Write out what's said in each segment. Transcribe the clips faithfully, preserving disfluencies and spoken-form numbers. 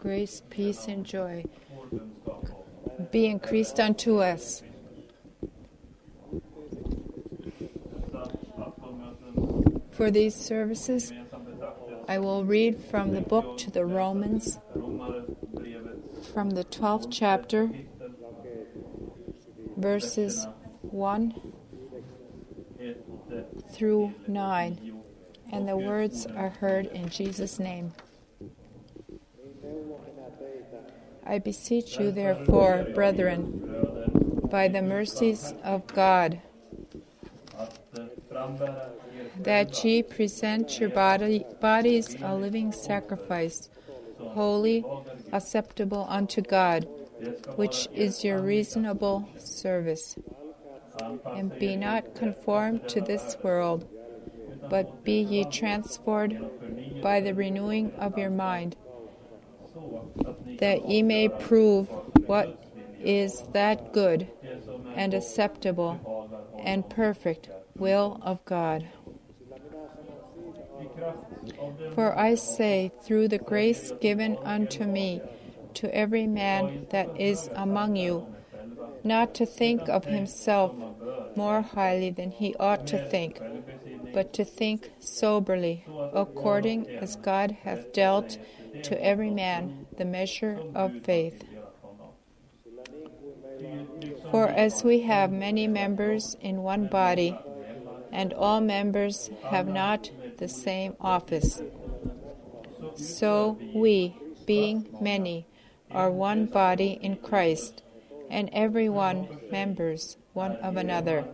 grace, peace, and joy be increased unto us. For these services, I will read from the book to the Romans, from the twelfth chapter, verses one through nine, and the words are heard in Jesus' name. I beseech you, therefore, brethren, by the mercies of God, that ye present your body, bodies a living sacrifice, holy, acceptable unto God, which is your reasonable service. And be not conformed to this world, but be ye transformed by the renewing of your mind, that ye may prove what is that good and acceptable and perfect will of God. For I say, through the grace given unto me, to every man that is among you, not to think of himself more highly than he ought to think, but to think soberly, according as God hath dealt to every man the measure of faith. For as we have many members in one body, and all members have not the same office, so we, being many, are one body in Christ, and every one members one of another.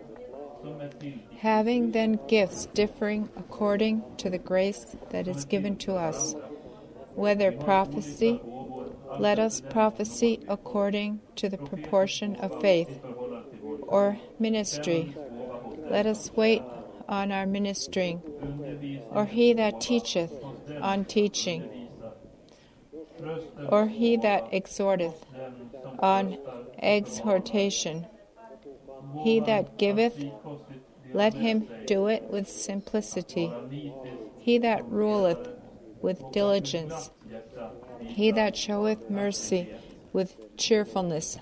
Having then gifts differing according to the grace that is given to us, whether prophecy, let us prophesy according to the proportion of faith, or ministry, let us wait on our ministering, or he that teacheth on teaching, or he that exhorteth on exhortation. He that giveth, let him do it with simplicity. He that ruleth, with diligence. He that showeth mercy, with cheerfulness.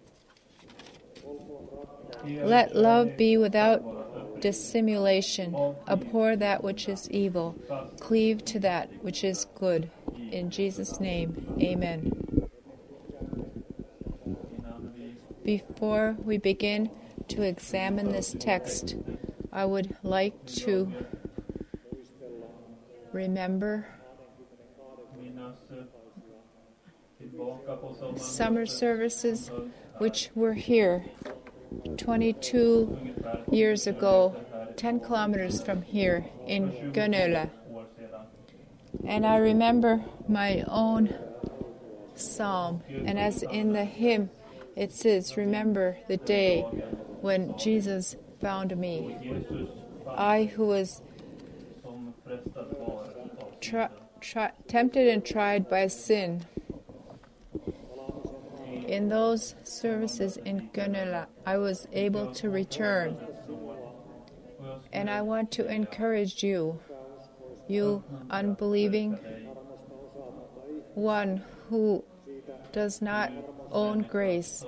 Let love be without dissimulation. Abhor that which is evil. Cleave to that which is good. In Jesus' name, amen. Before we begin to examine this text, I would like to remember summer services which were here twenty-two years ago, ten kilometers from here in Gunnöla. And I remember my own psalm, and as in the hymn it says, remember the day when Jesus found me. I who was tri- tri- tempted and tried by sin. In those services in Gunnöla, I was able to return. And I want to encourage you, you unbelieving one who does not own grace.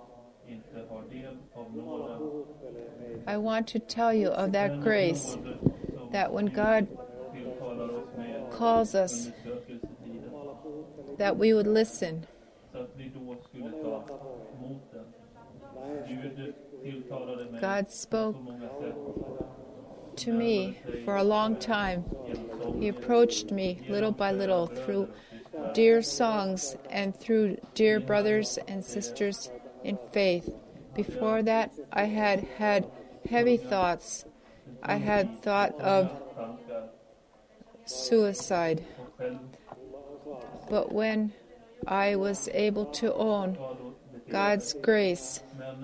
I want to tell you of that grace, that when God calls us, that we would listen. God spoke to me for a long time. He approached me little by little through dear songs and through dear brothers and sisters in faith. Before that, I had had heavy thoughts. I had thought of suicide. But when I was able to own God's grace,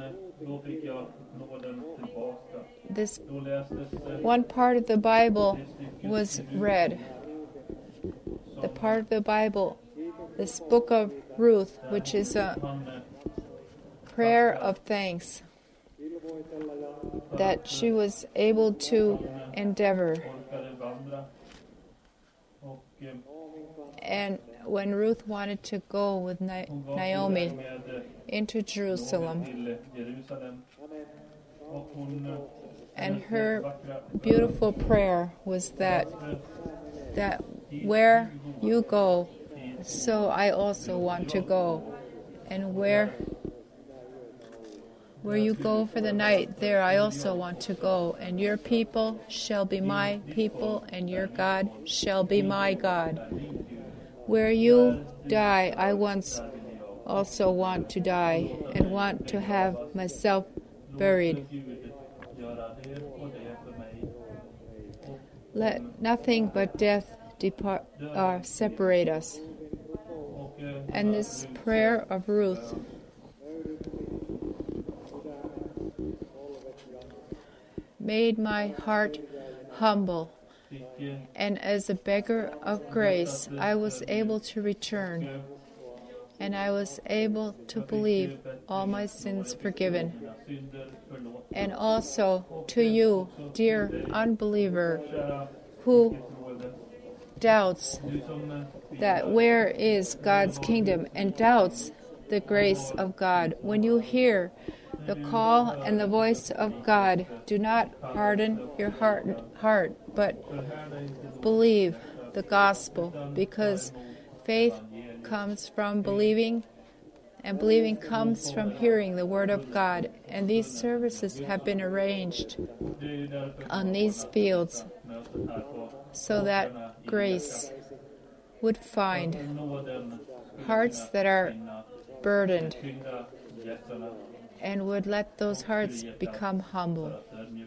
this one part of the Bible was read. The part of the Bible, this book of Ruth, which is a prayer of thanks that she was able to endeavor. And when Ruth wanted to go with Na- Naomi into Jerusalem, and her beautiful prayer was that that where you go, so I also want to go, and where where you go for the night, there I also want to go, and your people shall be my people, and your God shall be my God. Where you die, I once also want to die, and want to have myself buried. Let nothing but death depart, uh, separate us. And this prayer of Ruth made my heart humble, and as a beggar of grace, I was able to return, and I was able to believe all my sins forgiven. And also to you, dear unbeliever, who doubts that where is God's kingdom and doubts the grace of God, when you hear the call and the voice of God, do not harden your heart, heart, but believe the gospel, because faith comes from believing, and believing comes from hearing the word of God. And these services have been arranged on these fields so that grace would find hearts that are burdened, and would let those hearts become humble.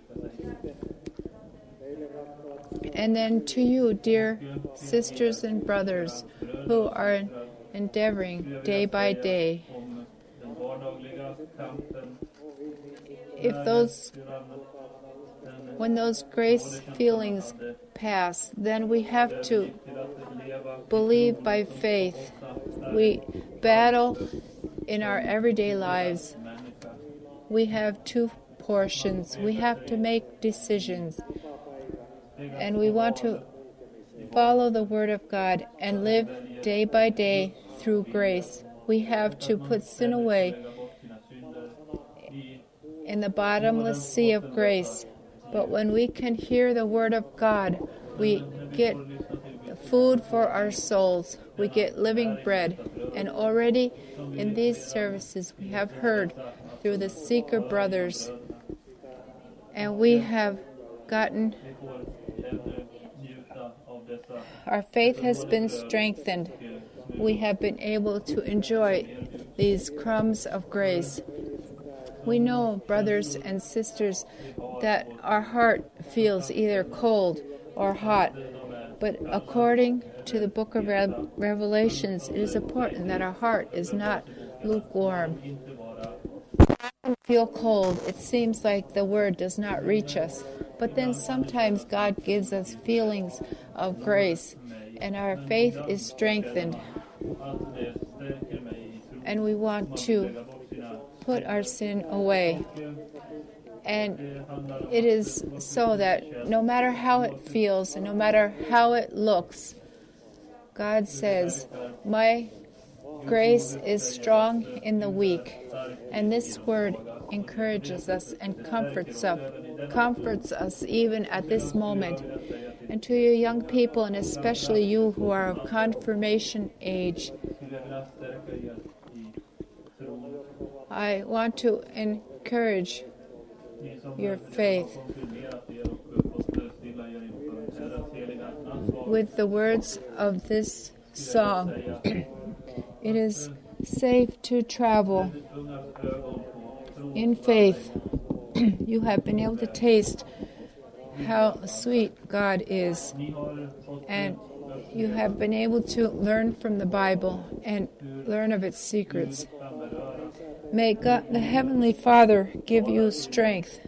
And then to you, dear sisters and brothers, who are endeavoring day by day, if those, when those grace feelings pass, then we have to believe by faith. We battle in our everyday lives. We have two portions. We have to make decisions. And we want to follow the Word of God and live day by day through grace. We have to put sin away in the bottomless sea of grace. But when we can hear the Word of God, we get food for our souls. We get living bread. And already in these services we have heard through the Seeker brothers, and we have gotten, our faith has been strengthened. We have been able to enjoy these crumbs of grace. We know, brothers and sisters, that our heart feels either cold or hot, but according to the book of Re- Revelations, it is important that our heart is not lukewarm. We feel cold. It seems like the word does not reach us. But then sometimes God gives us feelings of grace, and our faith is strengthened. And we want to put our sin away. And it is so that no matter how it feels and no matter how it looks, God says, my grace is strong in the weak. And this word encourages us and comforts us, comforts us even at this moment. And to you young people, and especially you who are of confirmation age, I want to encourage your faith with the words of this song. It is safe to travel in faith. You have been able to taste how sweet God is, and you have been able to learn from the Bible and learn of its secrets. May God, the Heavenly Father, give you strength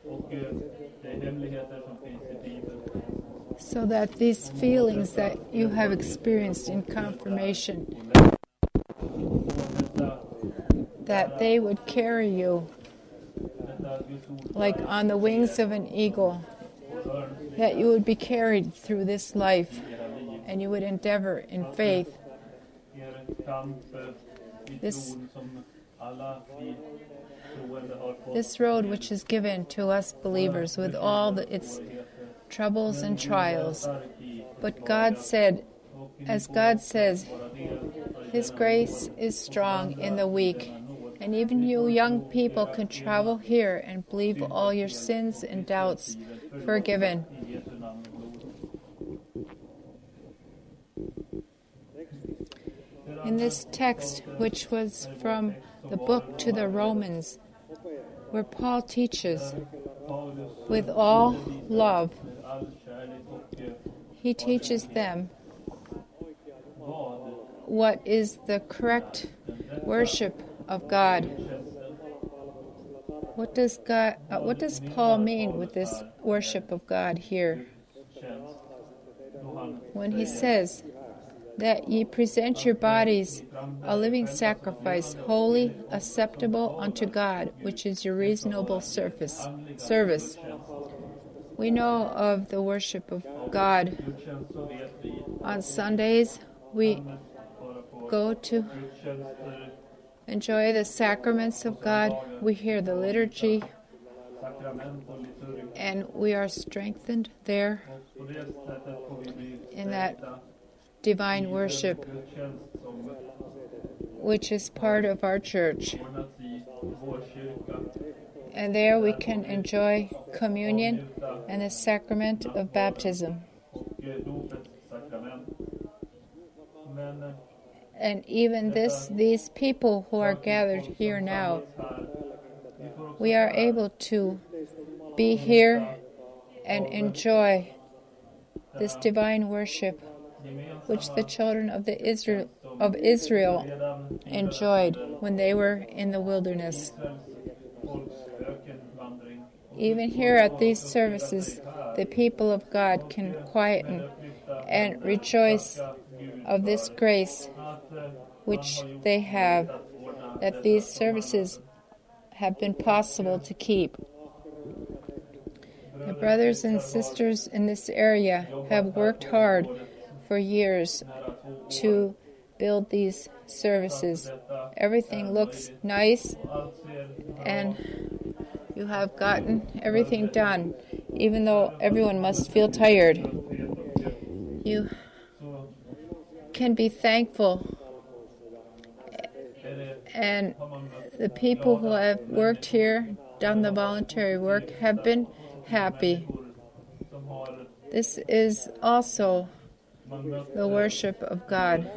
so that these feelings that you have experienced in confirmation, that they would carry you like on the wings of an eagle, that you would be carried through this life, and you would endeavor in faith This, this road which is given to us believers with all the, its troubles and trials. But God said, as God says, His grace is strong in the weak. And even you young people can travel here and believe all your sins and doubts forgiven. In this text, which was from the book to the Romans, where Paul teaches with all love, he teaches them what is the correct worship of God. What does God? Uh, what does Paul mean with this worship of God here? When he says that ye present your bodies a living sacrifice, holy, acceptable unto God, which is your reasonable service. Service. We know of the worship of God. On Sundays, we go to enjoy the sacraments of God. We hear the liturgy, and we are strengthened there in that divine worship, which is part of our church. And there we can enjoy communion and the sacrament of baptism. And even this, these people who are gathered here now, we are able to be here and enjoy this divine worship which the children of the Israel of Israel enjoyed when they were in the wilderness. Even here at these services, the people of God can quieten and rejoice of this grace which they have, that these services have been possible to keep. The brothers and sisters in this area have worked hard for years to build these services. Everything looks nice, and you have gotten everything done, even though everyone must feel tired. You can be thankful, and the people who have worked here, done the voluntary work, have been happy. This is also the worship of God.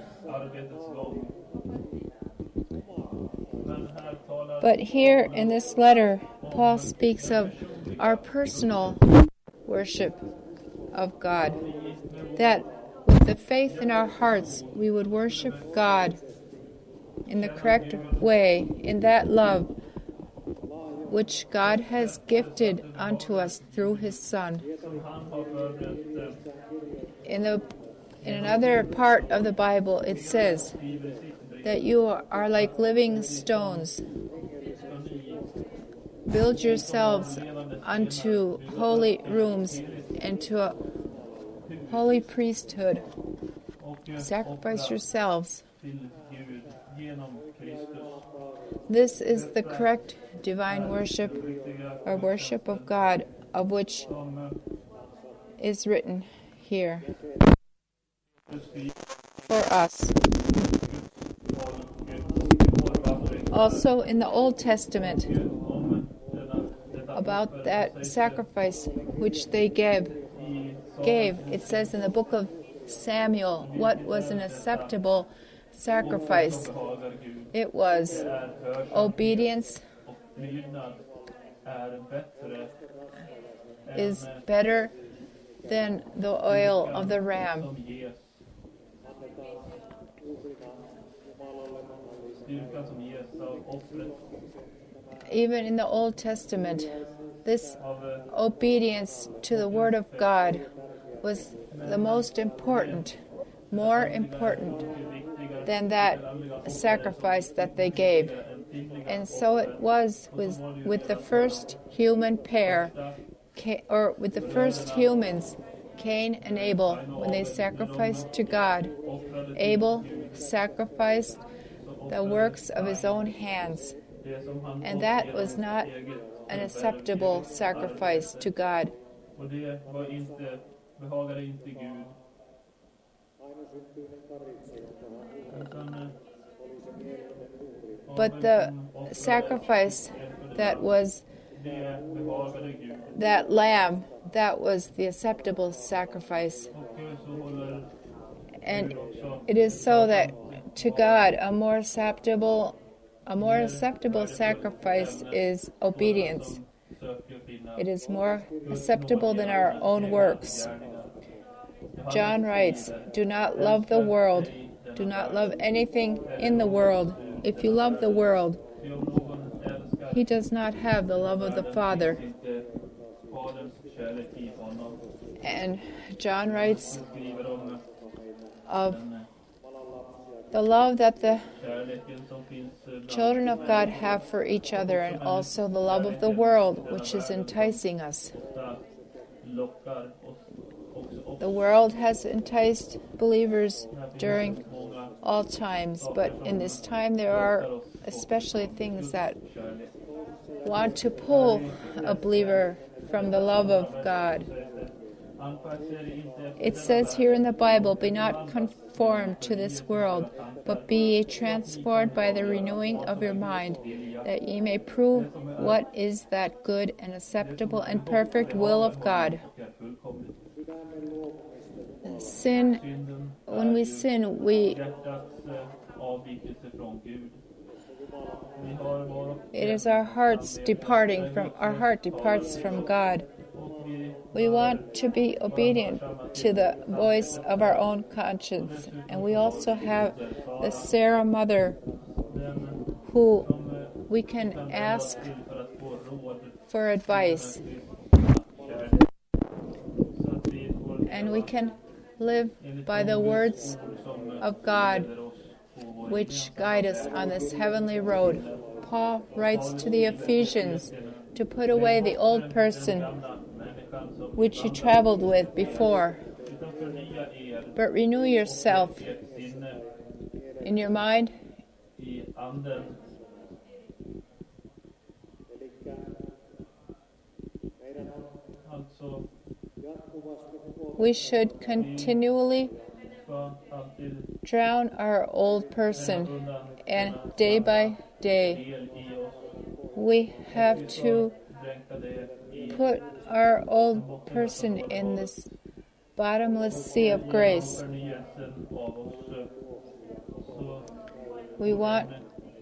But here in this letter, Paul speaks of our personal worship of God, that with the faith in our hearts we would worship God in the correct way, in that love which God has gifted unto us through His Son. In the in another part of the Bible, it says that you are like living stones. Build yourselves unto holy rooms and to a holy priesthood. Sacrifice yourselves. This is the correct divine worship, or worship of God, of which is written here for us. Also in the Old Testament, about that sacrifice which they gave, gave, it says in the book of Samuel, what was an acceptable sacrifice? It was obedience is better than the oil of the ram. Even in the Old Testament, this obedience to the Word of God was the most important, more important than that sacrifice that they gave. And so it was with, with the first human pair, or with the first humans, Cain and Abel, when they sacrificed to God. Abel sacrificed the works of his own hands, and that was not an acceptable sacrifice to God. But the sacrifice that was that lamb, that was the acceptable sacrifice. And it is so that to God a more acceptable a more acceptable sacrifice is obedience. It is more acceptable than our own works. John writes, "Do not love the world. Do not love anything in the world. If you love the world, he does not have the love of the Father." And John writes of the love that the children of God have for each other, and also the love of the world, which is enticing us. The world has enticed believers during all times, but in this time there are especially things that want to pull a believer from the love of God. It says here in the Bible, "Be not conformed to this world, but be ye transformed by the renewing of your mind, that ye may prove what is that good and acceptable and perfect will of God." Sin, when we sin, we it is our hearts departing from our heart departs from God. We want to be obedient to the voice of our own conscience, and we also have the Sarah mother, who we can ask for advice, and we can live by the words of God, which guide us on this heavenly road. Paul writes to the Ephesians to put away the old person which you traveled with before, but renew yourself in your mind. We should continually drown our old person, and day by day we have to put our old person in this bottomless sea of grace. We want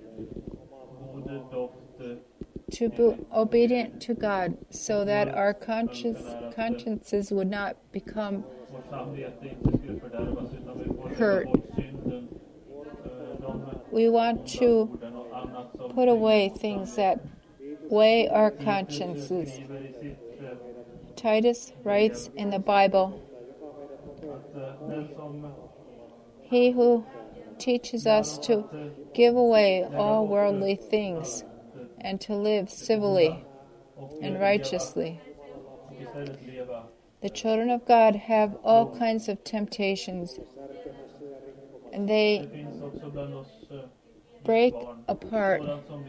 to be obedient to God, so that our conscience, consciences would not become hurt. We want to put away things that weigh our consciences. Titus writes in the Bible, "He who teaches us to give away all worldly things and to live civilly and righteously." The children of God have all kinds of temptations, and they break apart,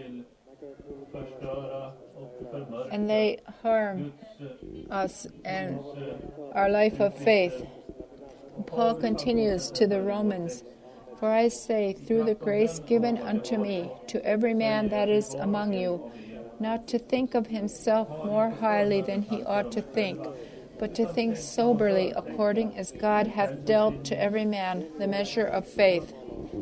and they harm us and our life of faith. Paul continues to the Romans, "For I say, through the grace given unto me, to every man that is among you, not to think of himself more highly than he ought to think, but to think soberly, according as God hath dealt to every man the measure of faith."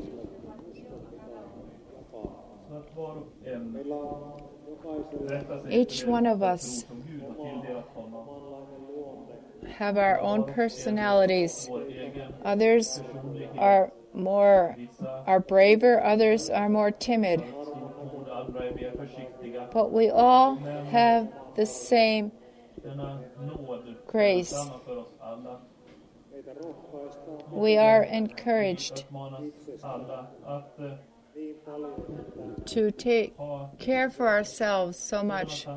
Each one of us have our own personalities. Others are more are braver, others are more timid. But we all have the same grace. We are encouraged to take care for ourselves so much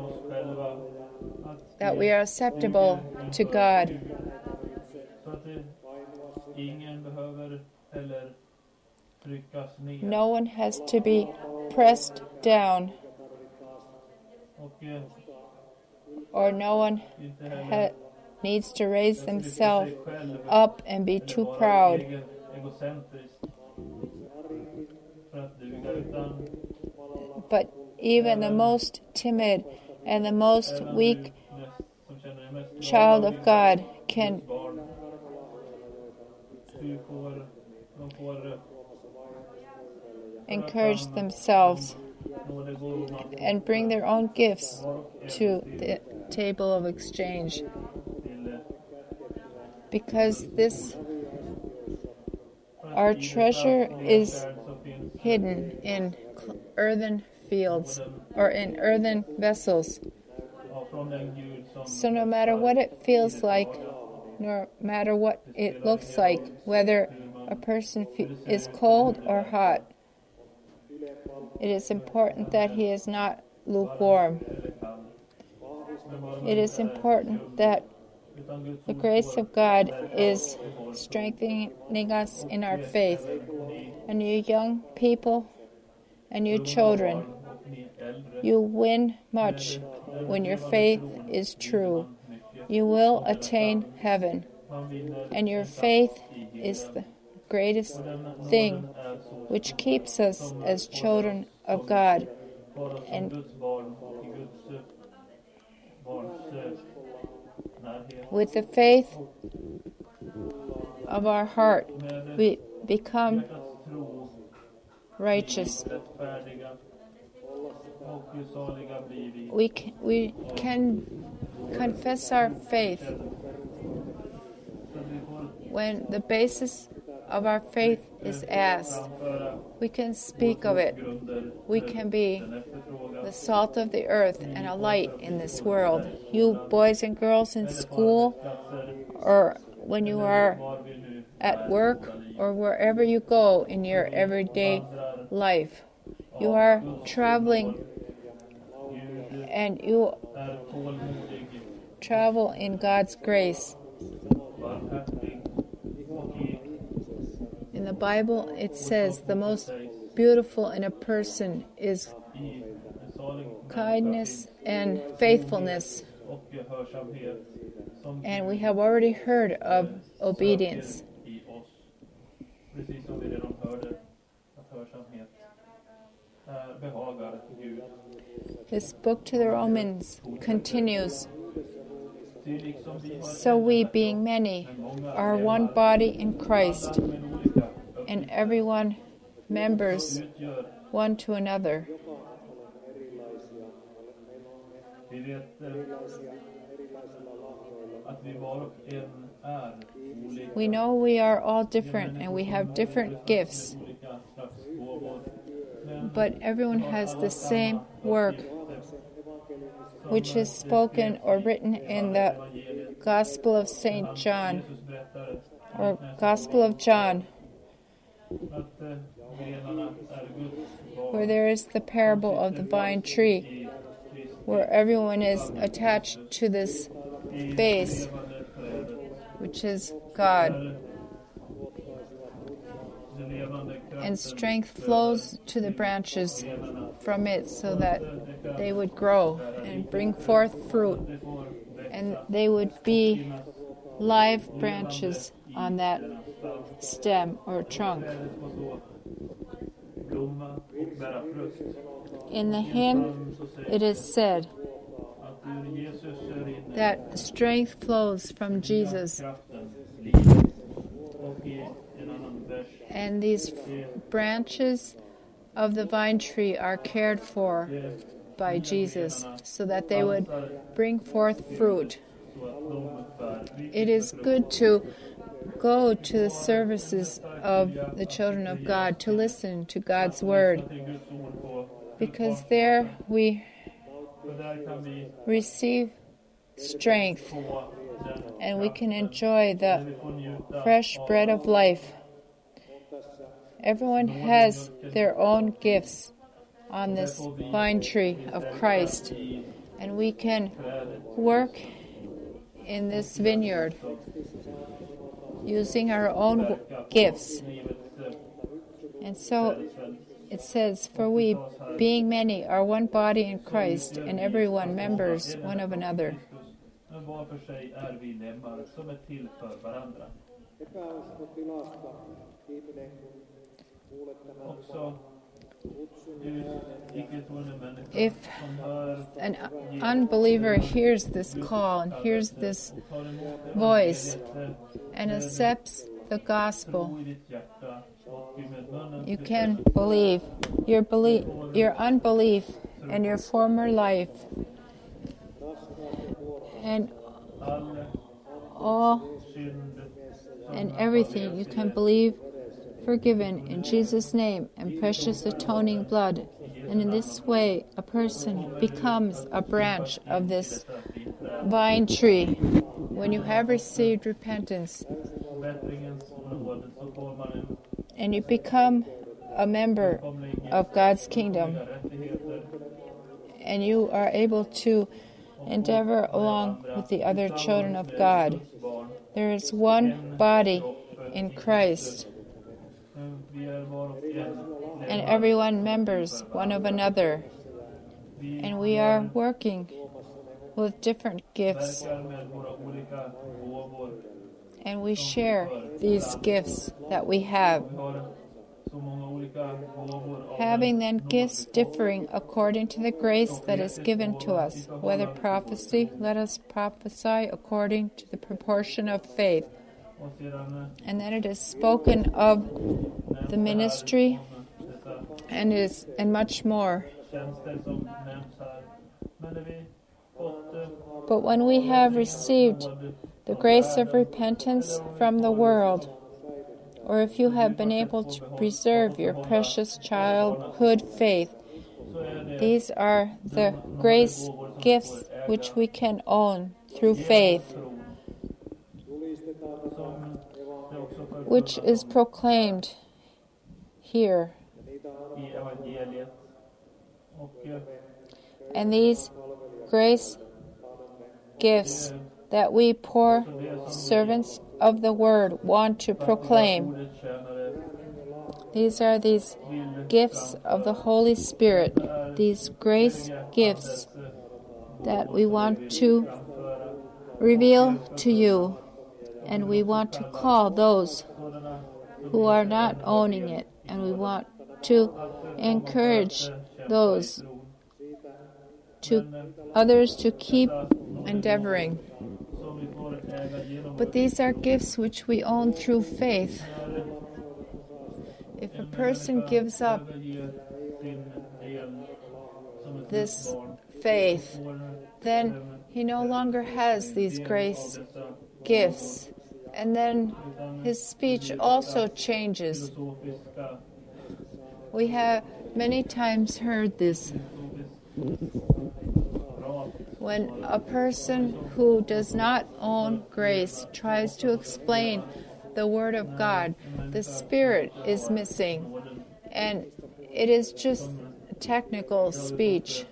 that we are acceptable to God. tryckas ner. No one has to be pressed down, Och eh, or no one inte heller ha- needs to raise lyfta themselves sig själv up and be eller too vara proud. egen, egocentriskt för att duga, utan But even the most timid and the most även weak du mest, som känner dig mest child of vardaglig, God can Guds barn, du får, de får eh, encourage themselves nådegåvorna and bring their own gifts to the table of exchange, till eh, because this för att our i detta treasure stora is värld så finns det hidden in cl- earthen fields or in earthen vessels. ja, från den Gud som So no matter what it feels like, no matter what it looks like, whether a person fe- is cold or hot, it is important that he is not lukewarm. eller kall. Men bara man It is inte är important skum, that utan Guds the ord grace får of God verka is i vår strengthening us in our vet faith. även ni And you young people and you unga children, barn och ni äldre, you win much den when your levande faith tron is vinner true. man mycket. You will attain heaven, Man vinner and your en plats faith i is himlen. the greatest Och den nåden thing är så which keeps us som as får children oss of som- God. vara som and- Guds barn och i Guds eh, barns eh, närhet. With the faith of our heart, Med we become hjärtats tro righteous. blir vi rättfärdiga och saliga blir vi. We can, we can confess our faith Så att vi får when the basis of our faith is asked. framföra We can speak of it. grunder We can be den efterfrågan. the salt of the earth and a light in this world. You boys and girls in school, or when you are Var vi nu at work, or wherever you go in your everyday life, you are traveling Gud and you är tålmodig, travel in God's grace. barmhärtig och i In the Bible, it says the most beautiful in a person is i en salig kindness and faithfulness. och hörsamhet som And we have already heard of obedience. i oss. Precis som vi redan hörde att hörsamhet är behagar Gud. This book to the Romans continues. Ty liksom vi har So we, being many, are one body in Christ, med olika and everyone members utgör, one to another. vi vet eh, att vi var och en är olika. We know we are all different and we have different gifts, Olika slags gåvor. Men but everyone has the same work which is spoken or written in the Gospel of Saint John, Jesus berättar or Gospel of John, att eh, grenarna är Guds barn where there is the parable of the vine tree, i Kristus. where everyone is attached to this base, Levande trädet. which is God, Den levande kraften and strength flows to the branches grenarna. from it so that they would grow and bring forth fruit, Det får växa and they would be live branches on that stem or trunk. trädet får så blomma och bära frukt. In the hymn, Så säger it is said att ur Jesus rinner that strength flows from Jesus, kraften, livet. Och i en annan vers, and these branches of the vine tree are cared for det by Jesus so that they would bring forth fruit. så att de bär. Vi It is good to go to the services of the children of God, to listen to God's word, till Guds ord på, because there we för där kan vi receive strength få den and we can enjoy the vi får njuta fresh bread of life. Everyone has their own gifts on this vine tree of Christ, i and we can trädet work in this vineyard using our own w- gifts, livets And so it says, for we, being many, are one body in Christ, and everyone members one of another. Men var för sig är vi lemmar som är till för varandra. Också icke-troende människor If som hör an unbeliever hears this call and hears this voice and accepts the gospel, tro i ditt hjärta och med munnen you can believe your belief, your unbelief and your former life and all synd and everything you can believe forgiven in Jesus' name and precious atoning blood. And in this way, a person becomes a branch of this vine tree. When you have received repentance and you become a member of God's kingdom, and you are able to endeavor along with the other children of God, there is one body in Christ, and everyone members one of another, and we are working with different gifts, and we share these gifts that we have. Having then gifts differing according to the grace that is given to us, whether prophecy, let us prophesy according to the proportion of faith. And then it is spoken of the ministry and is and much more. But when we have received the grace of repentance from the world, or if you have been able to preserve your precious childhood faith, these are the grace gifts which we can own through faith, which is proclaimed here. And these grace gifts that we poor servants of the word want to proclaim, these are these gifts of the Holy Spirit, these grace gifts that we want to reveal to you, and we want to call those who are not owning it, and we want to encourage those to others to keep endeavoring. But these are gifts which we own through faith. If a person gives up this faith, then he no longer has these grace gifts, and then his speech also changes. We have many times heard this. When a person who does not own grace tries to explain the Word of God, the Spirit is missing, and it is just technical speech.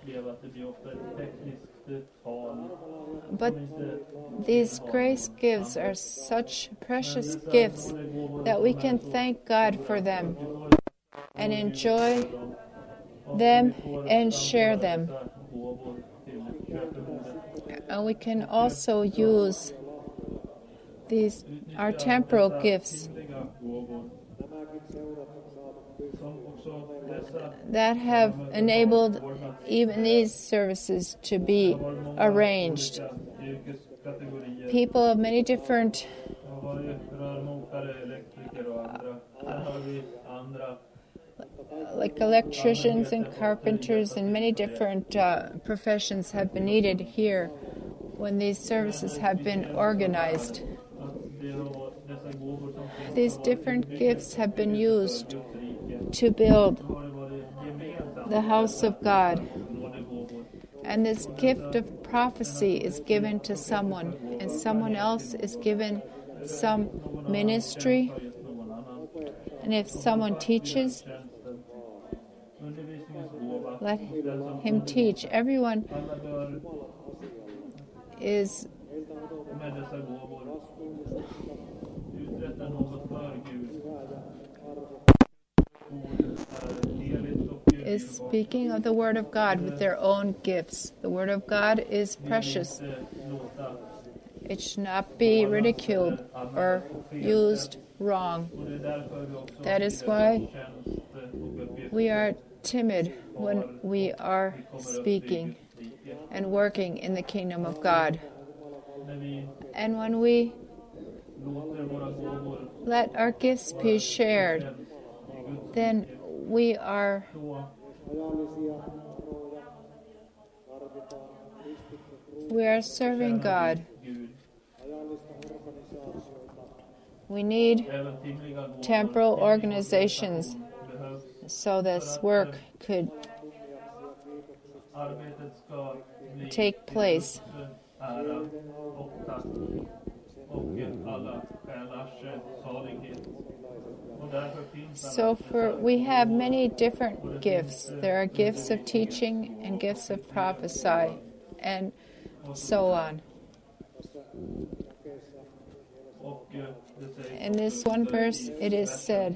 But these grace gifts are such precious gifts that we can thank God for them and enjoy them and share them. And we can also use these our temporal gifts that have enabled even these services to be arranged. People of many different uh, like electricians and carpenters and many different uh, professions have been needed here when these services have been organized. These different gifts have been used to build the house of God. And this gift of prophecy is given to someone, and someone else is given some ministry. And if someone teaches, let him teach. Everyone is is speaking of the Word of God with their own gifts. The Word of God is precious. It should not be ridiculed or used wrong. That is why we are timid when we are speaking and working in the kingdom of God. And when we let our gifts be shared, then we are we are serving God. We need temporal organizations so this work could take place. So for we have many different gifts. There are gifts of teaching and gifts of prophecy and so on. In this one verse it is said,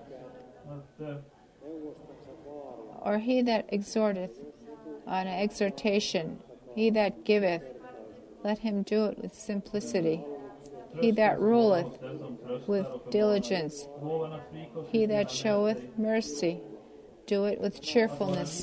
or he that exhorteth on an exhortation, he that giveth, let him do it with simplicity. He that ruleth with diligence, he that showeth mercy, do it with cheerfulness.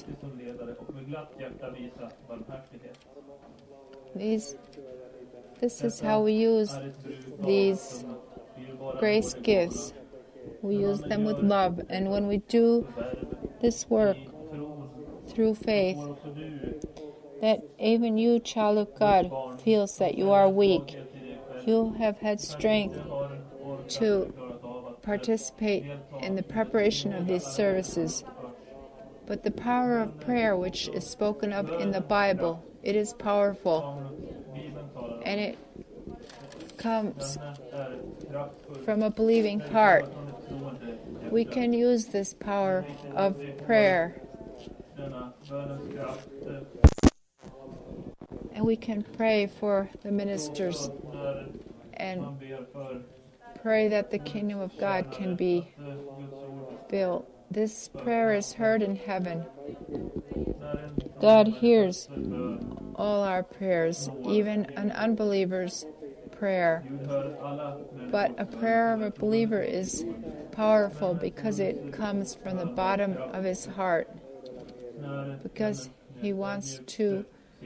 These, this is how we use these grace gifts. We use them with love, and when we do this work through faith, that even you, child of God, feels that you are weak. You have had strength to participate in the preparation of these services. But the power of prayer, which is spoken of in the Bible, it is powerful. And it comes from a believing heart. We can use this power of prayer. And we can pray for the ministers and pray that the kingdom of God can be built. This prayer is heard in heaven. God hears all our prayers, even an unbeliever's prayer. But a prayer of a believer is powerful because it comes from the bottom of his heart, because he wants to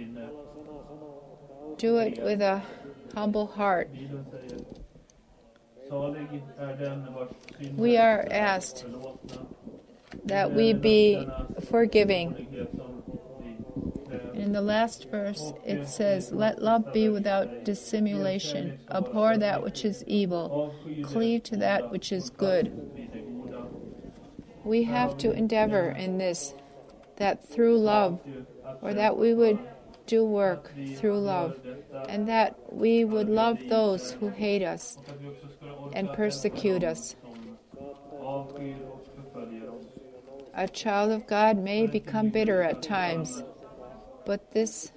do it with a humble heart. We are asked that we be forgiving. In the last verse it says, let love be without dissimulation. Abhor that which is evil. Cleave to that which is good. We have to endeavor in this, that through love, or that we would do work through love, and that we would love those who hate us and persecute us. A child of God may become bitter at times, but this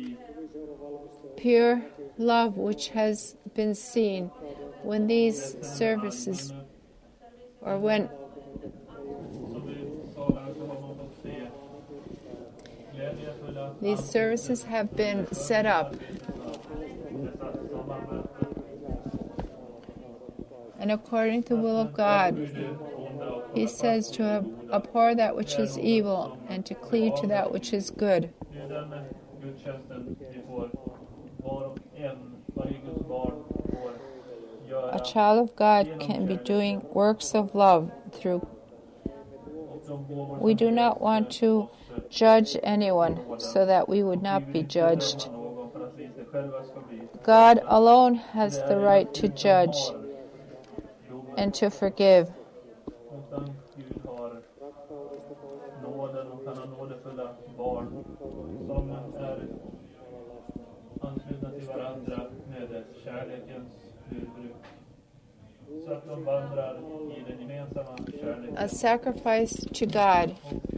pure love which has been seen when these services, or when these services have been set up, and according to the will of God, he says to abhor that which is evil and to cleave to that which is good. A child of God can be doing works of love through. We do not want to judge anyone so that we would not be judged. God alone has the right to judge and to forgive. A sacrifice to God,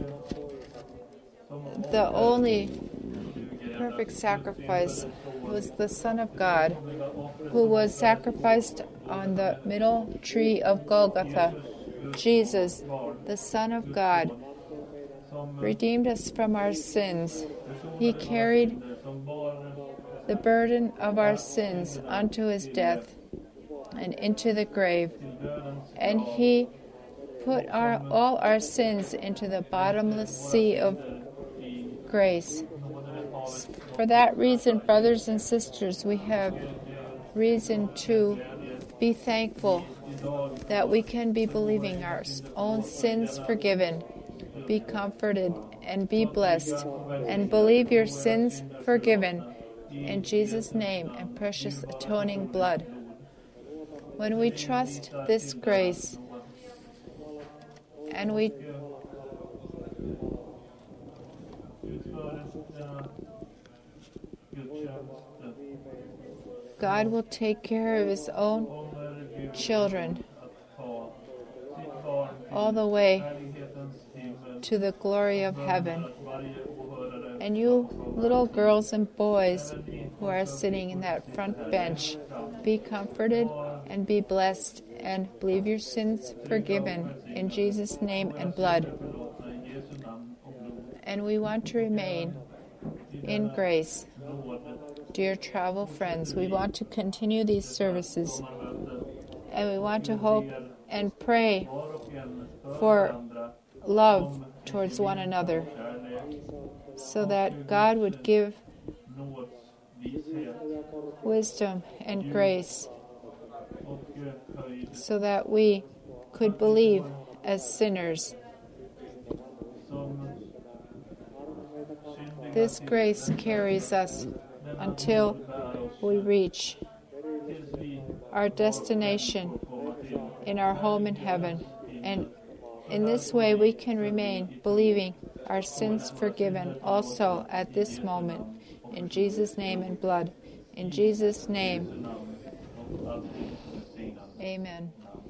the only perfect sacrifice, was the Son of God, who was sacrificed on the middle tree of Golgotha. Jesus, the Son of God, som redeemed us from our sins. He försonade carried våra synder, som bar the burden of our sins unto his death and into the grave. till dödens And grav, he put our, all our sins into the bottomless sea of i grace. nådehavet. For that reason, brothers and sisters, we have reason to be thankful Idag that we can be believing our own sins forgiven, be comforted, and be blessed, and believe your sins forgiven in Jesus' name and precious atoning blood. When we trust this grace and we utför denna gudstjänst, God will take care of his own kommer Gud children att ta sitt barn till all the way härlighetens himmel, to the glory of heaven. att varje åhörare And you little girls and boys who are sitting in that front bench, be comforted and be blessed and believe your sins forgiven in Jesus' name and blood. förlåtna i Jesu namn och blod, And we want to remain in grace. nåd, Dear travel friends, we want to continue these services sommarmöte, and we want to hope and pray var och en för for varandra, love towards one another kärlek, so that God would give nåd, vishet wisdom and grace och höjd, so that we could believe as sinners. som syndiga This grace carries us until we reach tills vi our destination kommer till in our home in heaven. And in this way, we can remain believing our sins forgiven also at this moment. In Jesus' name and blood. In Jesus' name, namn och alltid välsignad amen. namn.